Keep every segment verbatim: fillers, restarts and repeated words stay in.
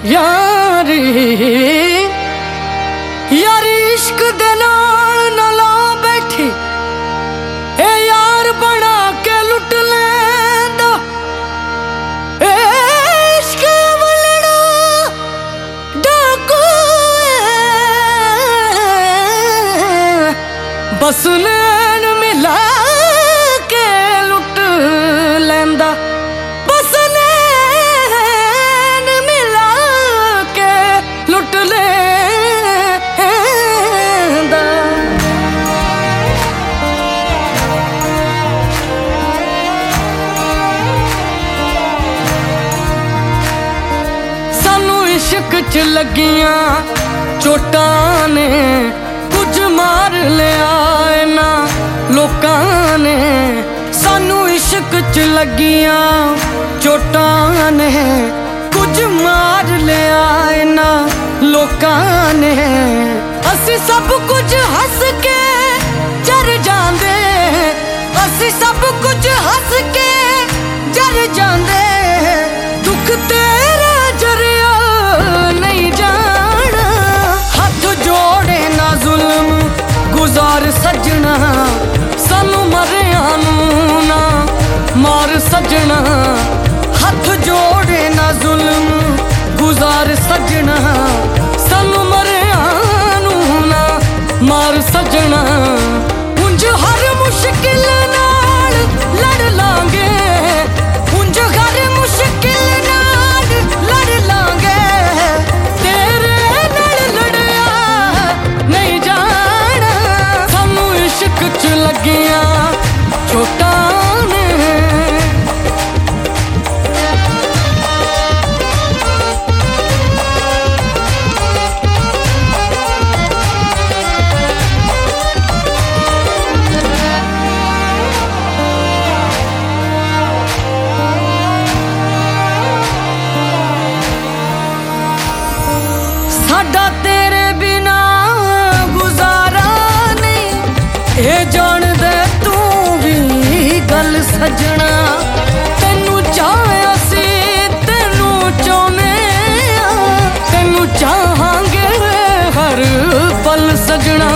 यारी यारी इश्क दे नाल ना ला बैठी ए यार बना के लुट लेंदा ए इश्क वलड़ा डाकू बस नैन मिला के लुट लेंदा बस नैन मिला के लुट लेंदा। सानू इश्क च लगियां चोटां ने कुछ मार लिया इन्हां लोकां ने। सानू इश्क च लगियां चोटां ने कुछ मार लिया इन्हां लोकां ने। असी सब कुछ हस के जर जांदे असी सब कुछ हस के जर जांदे दुख तेरा जरिया नहीं जाना। हाथ जोड़े ना जुल्म गुजार सजना सानू मरिया नू ना मार सजना। हाथ जोड़े ना जुल्म गुजार सजना सानू मरिया नू ना मार सजना। उंज हर मुश्किल नाल लड़ लांगे उंज हर मुश्किल नाल लड़ लांगे तेरे नाल लड़िया नहीं जाना। सानू इश्क च लगियां चोटां ने। साडा तेरे बिना गुजारा नहीं ये जान दे तू भी गल सजना। तेनू चाहया सी तेनू चाहने तेनू चाहांगे हर पल सजना।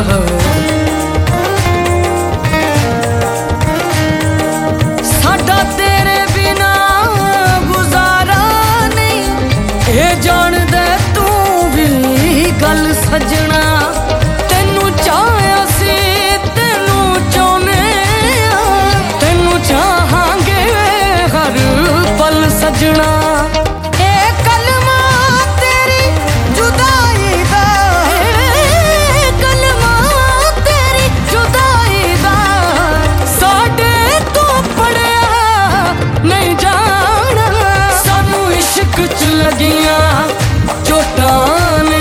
साडा तेरे बिना गुजारा नहीं ये जान दे तू भी गल सजना। तेनू चाहया सी तेनू चाहने तेनू चाहांगे हर पल सजना। ए कलमा तेरी जुदाई दा ए कलमा तेरी जुदाई दा साडे तो पड़िया नहीं जाना। सानू इश्क च लगियां चोटां ने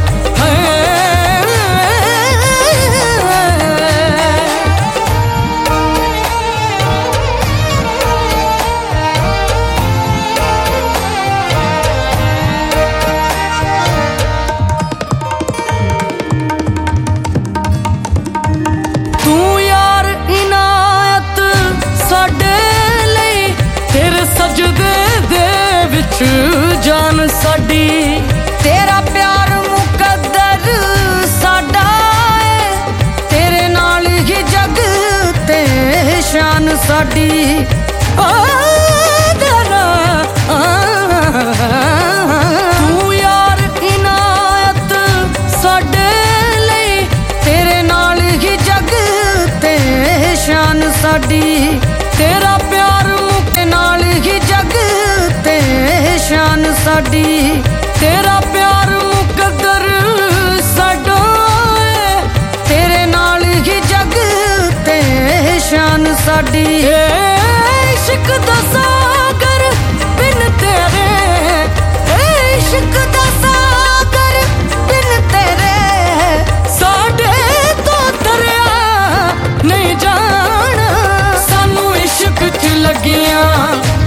तू यार इनायत साडे लई तेरे सजदे दे विच जान साडी। तेरा प्यार मुकद्दर साडा है तेरे नाल ही जग ते शान साडी। ओ दरा तू यार इनायत साडे लई तेरे नाल ही जग ते शान साडी। तेरा प्यार मुके नाल ही जग ते शान साडी। तेरा प्यार मुकद्दर साडा है तेरे नाल ही जग ते शान साडी। इश्क दा सागर बिन तेरे इश्क दा सागर बिन तेरे साडे तो दरिया नहीं जाना। सानू इश्क च लगियां